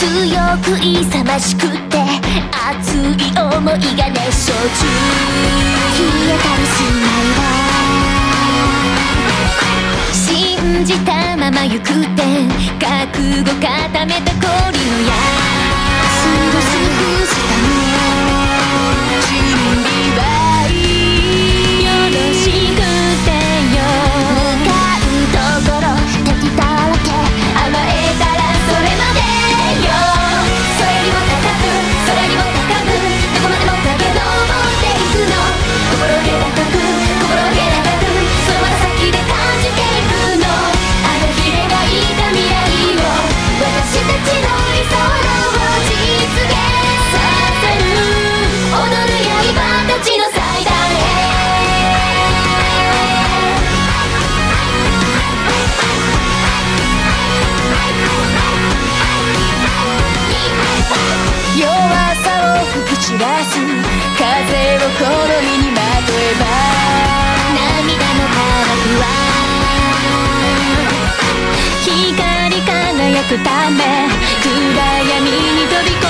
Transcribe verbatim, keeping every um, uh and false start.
強く勇ましくて熱い想いが熱唱中、消えたりしないわ、信じたまま行くって覚悟固めた氷の矢、すぐすぐしたね準備はいいよろしくてよ、向かうところ敵だらけ甘えたらそれまでよ、それよりも高く空にも高くどこまでも駆け上っていくの、心気高く心気高くそのまた先で感じていくの、あの日描いた未来を私たちの理想を実現させる、踊る刃たちの祭壇へ弱さを吹き散らす風を好みにまとえば、涙の科学は光り輝くため暗闇に飛び